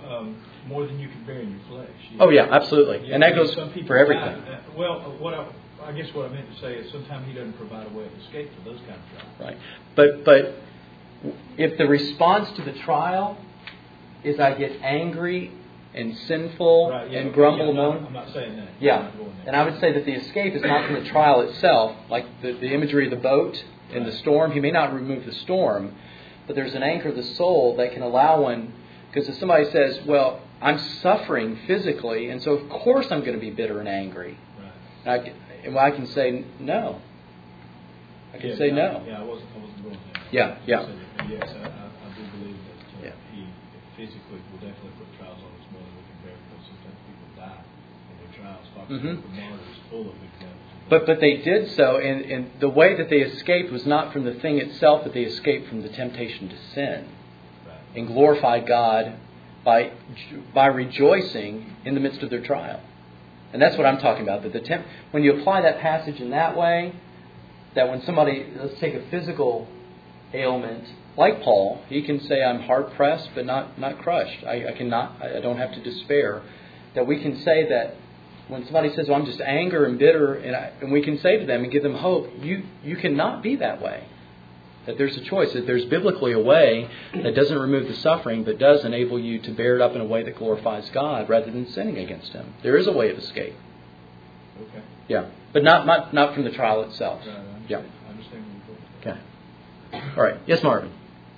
more than you can bear in your flesh. Oh, yeah, absolutely. And that goes for everything. I guess what I meant to say is sometimes He doesn't provide a way of escape for those kind of trials. Right. But if the response to the trial is I get angry and sinful and grumble, I'm not saying that. Yeah. And I would say that the escape is not from the trial itself, like the imagery of the boat in the storm. He may not remove the storm, but there's an anchor of the soul that can allow one, because if somebody says, well, I'm suffering physically, and so of course I'm going to be bitter and angry. Right. And I can say no. I can say no. Yeah, I wasn't going there. Yeah. Yes, I do believe that He physically will definitely put trials on us more than we can bear, because sometimes people die in their trials. The martyr is full of examples. But they did so, and the way that they escaped was not from the thing itself, but they escaped from the temptation to sin. Right. And glorified God by rejoicing in the midst of their trial. And that's what I'm talking about. That when you apply that passage in that way, that when somebody, let's take a physical ailment, like Paul, he can say, I'm hard pressed but not crushed. I don't have to despair. That we can say that when somebody says, well, I'm just anger and bitter, and we can say to them and give them hope, you cannot be that way. That there's a choice, that there's biblically a way that doesn't remove the suffering, but does enable you to bear it up in a way that glorifies God rather than sinning against Him. There is a way of escape. Okay. Yeah, but not from the trial itself. Right, yeah. I understand what you're Okay. All right. Yes, Marvin.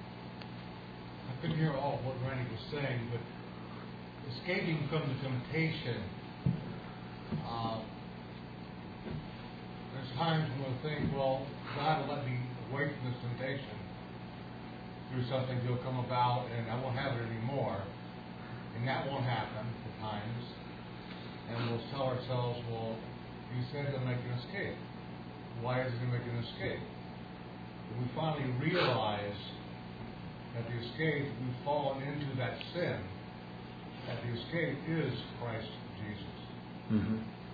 I couldn't hear all of what Randy was saying, but escaping from the temptation, there's times when we think, well, God will let me away from this temptation through something He'll come about and I won't have it anymore. And that won't happen at times. And we'll tell ourselves, well, He said He'll make an escape. Why is He going to make an escape? When we finally realize that the escape, we've fallen into that sin, that the escape is Christ Jesus. Mm-hmm.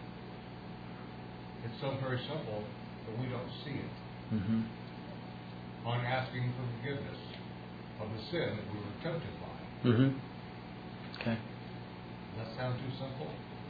It's so very simple, but we don't see it. Mm-hmm. On asking for forgiveness of the sin that we were tempted by. Mm-hmm. Okay. Does that sound too simple?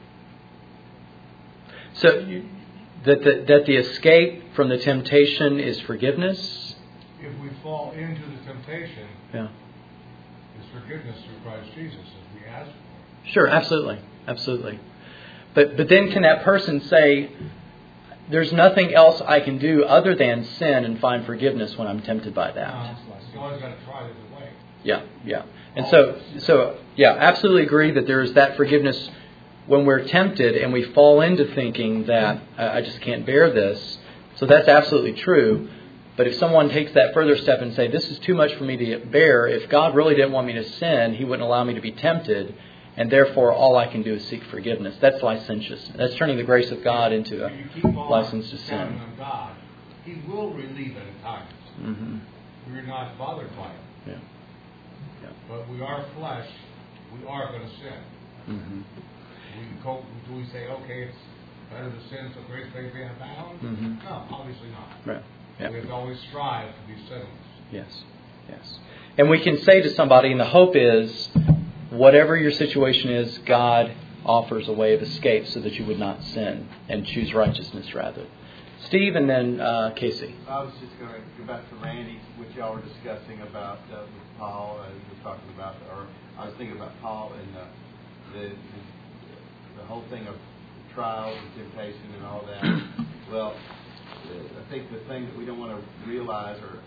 So that the escape from the temptation is forgiveness? If we fall into the temptation, yeah, it's forgiveness through Christ Jesus as we ask for it. Sure, absolutely. But then can that person say, there's nothing else I can do other than sin and find forgiveness when I'm tempted by that? You always got to try it the way. Yeah. And so absolutely agree that there is that forgiveness when we're tempted and we fall into thinking that I just can't bear this. So that's absolutely true. But if someone takes that further step and say, this is too much for me to bear, if God really didn't want me to sin, He wouldn't allow me to be tempted, and therefore all I can do is seek forgiveness. That's licentious. That's turning the grace of God into a license to sin. On God, He will relieve it at times. Mm-hmm. We're not bothered by it. Yeah. But we are flesh. We are going to sin. Mm-hmm. Do we say, okay, it's better to sin so grace may be abound? Mm-hmm. No, obviously not. Right. Yeah. We have to always strive to be sinless. Yes. And we can say to somebody, and the hope is, whatever your situation is, God offers a way of escape so that you would not sin and choose righteousness rather. Steve and then Casey. I was just going to go back to Randy, which y'all were discussing about with Paul. You were talking about, or I was thinking about Paul and the whole thing of trials and temptation and all that. Well, I think the thing that we don't want to realize or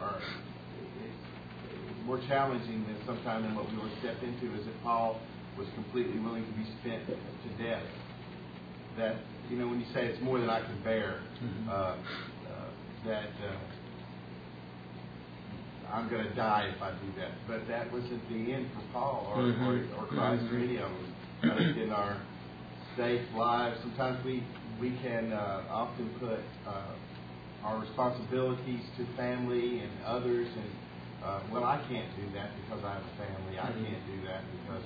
more challenging than sometime than what we were stepped into is that Paul was completely willing to be spent to death. That, when you say it's more than I can bear, that I'm going to die if I do that. But that wasn't the end for Paul or Christ or any of us. In our safe lives, sometimes we can often put our responsibilities to family and others, and I can't do that because I have a family. I can't do that because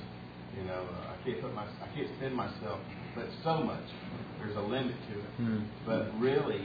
I can't spend myself. But so much, there's a limit to it. But really,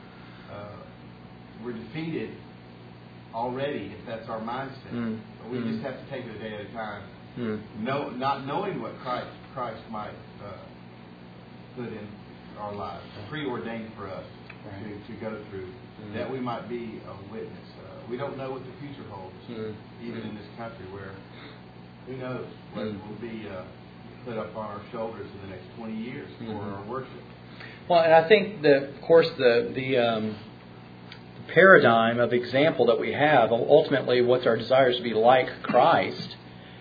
we're defeated already if that's our mindset. We just have to take it a day at a time. Not knowing what Christ might put in our lives, preordained for us to go through, that we might be a witness. We don't know what the future holds, even in this country where, who knows, what will be put up on our shoulders in the next 20 years for our worship. Well, and I think that, of course, the paradigm of example that we have, ultimately what's our desire to be like Christ.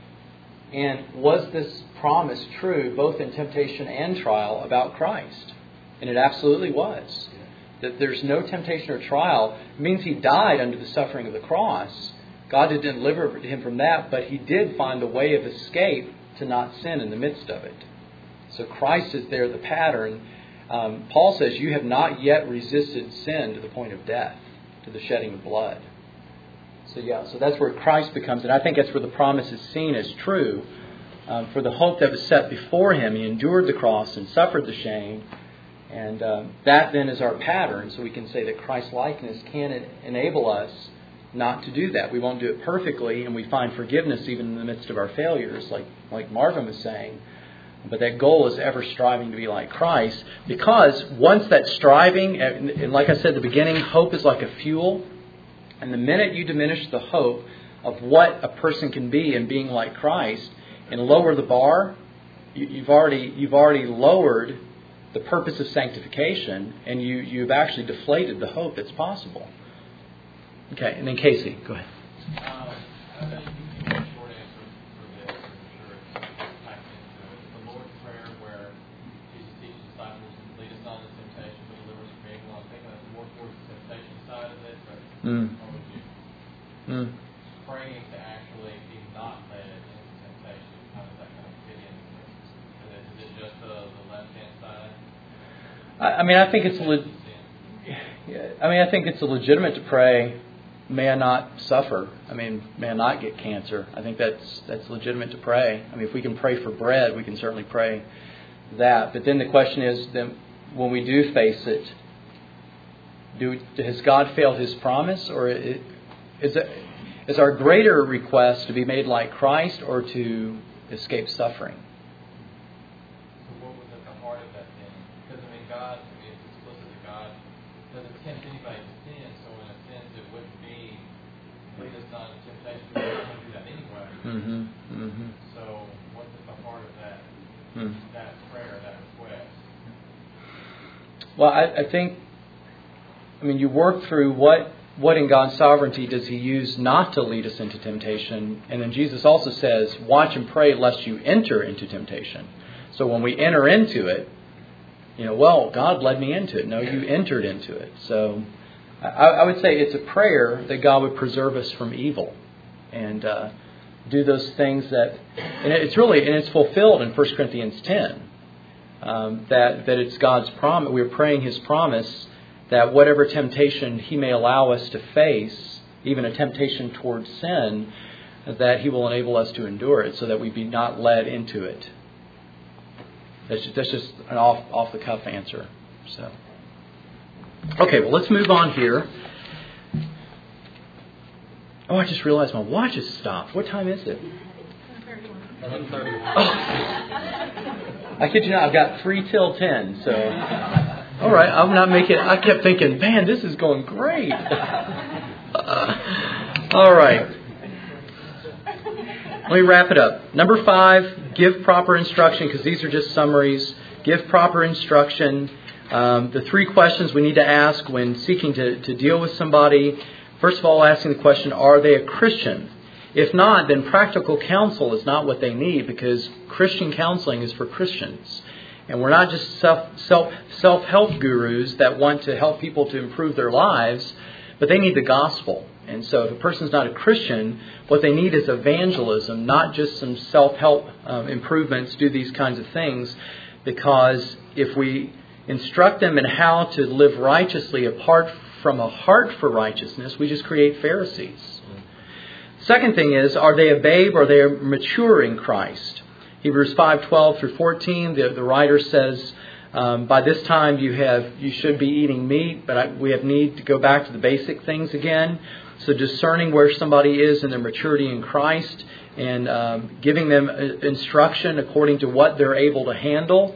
And was this promise true both in temptation and trial about Christ? And it absolutely was. That there's no temptation or trial. It means He died under the suffering of the cross. God didn't deliver Him from that, but He did find a way of escape to not sin in the midst of it. So Christ is there, the pattern. Paul says, you have not yet resisted sin to the point of death, to the shedding of blood. So that's where Christ becomes, and I think that's where the promise is seen as true. For the hope that was set before Him, He endured the cross and suffered the shame. And that then is our pattern, so we can say that Christ-likeness can enable us not to do that. We won't do it perfectly, and we find forgiveness even in the midst of our failures, like Marvin was saying. But that goal is ever striving to be like Christ, because once that striving, and like I said at the beginning, hope is like a fuel. And the minute you diminish the hope of what a person can be in being like Christ and lower the bar, you've already lowered the purpose of sanctification, and you've actually deflated the hope that's possible. Okay, and then Casey, go ahead. I think you can give a short answer for this, I'm sure it's packed into it. The Lord's Prayer, where Jesus teaches disciples, lead us not into temptation, but deliver us from evil. I think that's more towards the temptation side of it, but what would you praying to actually be not led into temptation? How does that kind of fit into this? Is it just the left-hand side? I think it's legitimate to pray, may I not suffer? May I not get cancer? I think that's legitimate to pray. If we can pray for bread, we can certainly pray that. But then the question is, then when we do face it, has God failed His promise, or is our greater request to be made like Christ or to escape suffering? So what was at the heart of that then? Because God, it's explicit that God doesn't tempt anybody to sin, so in a sense it wouldn't be lead us not into temptation, because we're going to do that anyway. So what's at the heart of that that prayer, that request? Well, I think, you work through what in God's sovereignty does He use not to lead us into temptation. And then Jesus also says, watch and pray lest you enter into temptation. So when we enter into it, God led me into it. No, you entered into it. So I would say it's a prayer that God would preserve us from evil and do those things that, and it's fulfilled in 1 Corinthians 10, that it's God's promise. We're praying His promise that whatever temptation He may allow us to face, even a temptation towards sin, that He will enable us to endure it so that we be not led into it. That's just an off-the-cuff answer. So, okay, well, let's move on here. Oh, I just realized my watch has stopped. What time is it? 1:30. I kid you not, I've got 3 till 10, so... All right, I'm not making... I kept thinking, man, this is going great. All right. Let me wrap it up. Number 5, give proper instruction, because these are just summaries. Give proper instruction. The 3 questions we need to ask when seeking to deal with somebody. First of all, asking the question, are they a Christian? If not, then practical counsel is not what they need, because Christian counseling is for Christians. And we're not just self-help gurus that want to help people to improve their lives, but they need the gospel. And so if a person's not a Christian, what they need is evangelism, not just some self-help improvements, do these kinds of things. Because if we instruct them in how to live righteously apart from a heart for righteousness, we just create Pharisees. Second thing is, are they a babe or are they mature in Christ? Hebrews 5:12 through 14, the writer says, by this time you should be eating meat, but we have need to go back to the basic things again. So discerning where somebody is in their maturity in Christ and giving them instruction according to what they're able to handle.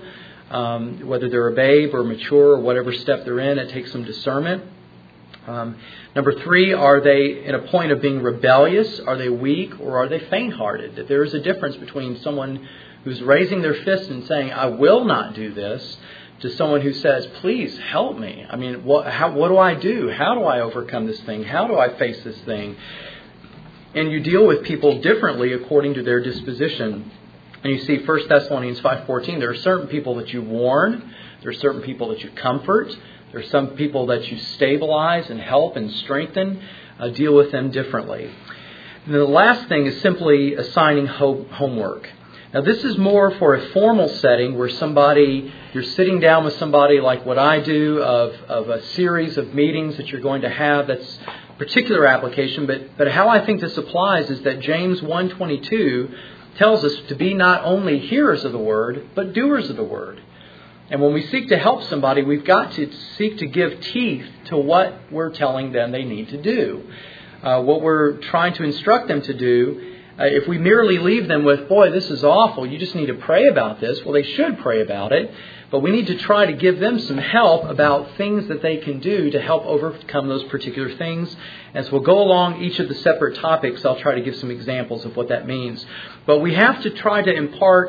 Whether they're a babe or mature or whatever step they're in, it takes some discernment. Number 3, are they in a point of being rebellious? Are they weak, or are they faint-hearted? That there is a difference between someone who's raising their fist and saying, I will not do this, to someone who says, please help me. I mean, what do I do? How do I overcome this thing? How do I face this thing? And you deal with people differently according to their disposition. And you see 1 Thessalonians 5:14, there are certain people that you warn. There are certain people that you comfort. There are some people that you stabilize and help and strengthen. Deal with them differently. And the last thing is simply assigning homework. Now, this is more for a formal setting where you're sitting down with somebody like what I do of a series of meetings that you're going to have. That's a particular application. But how I think this applies is that James 1:22 tells us to be not only hearers of the Word, but doers of the Word. And when we seek to help somebody, we've got to seek to give teeth to what we're telling them they need to do. What we're trying to instruct them to do. If we merely leave them with, boy, this is awful, you just need to pray about this. Well, they should pray about it. But we need to try to give them some help about things that they can do to help overcome those particular things. As we'll go along each of the separate topics, I'll try to give some examples of what that means. But we have to try to impart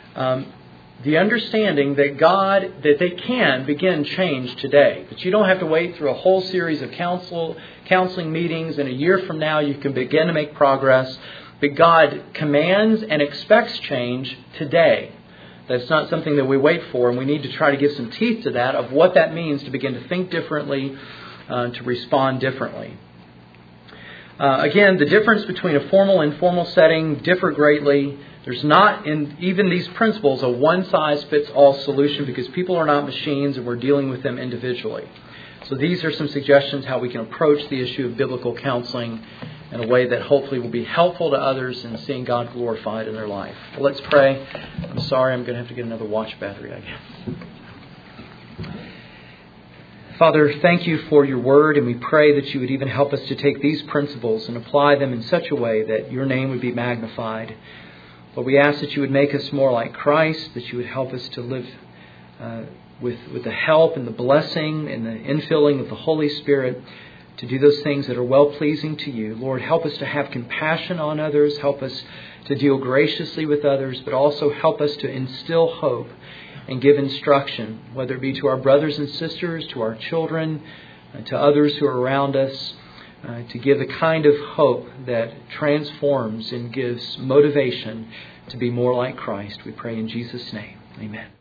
the understanding that they can begin change today. That you don't have to wait through a whole series of counseling meetings, and a year from now you can begin to make progress. But God commands and expects change today. That's not something that we wait for, and we need to try to give some teeth to that of what that means to begin to think differently, to respond differently. Again, the difference between a formal and informal setting differ greatly. There's not, in even these principles, a one-size-fits-all solution because people are not machines and we're dealing with them individually. So these are some suggestions how we can approach the issue of biblical counseling in a way that hopefully will be helpful to others in seeing God glorified in their life. Well, let's pray. I'm sorry, I'm going to have to get another watch battery, I guess. Father, thank you for your word, and we pray that you would even help us to take these principles and apply them in such a way that your name would be magnified. But we ask that you would make us more like Christ, that you would help us to live with the help and the blessing and the infilling of the Holy Spirit to do those things that are well-pleasing to you. Lord, help us to have compassion on others. Help us to deal graciously with others, but also help us to instill hope and give instruction, whether it be to our brothers and sisters, to our children, to others who are around us, to give a kind of hope that transforms and gives motivation to be more like Christ. We pray in Jesus' name. Amen.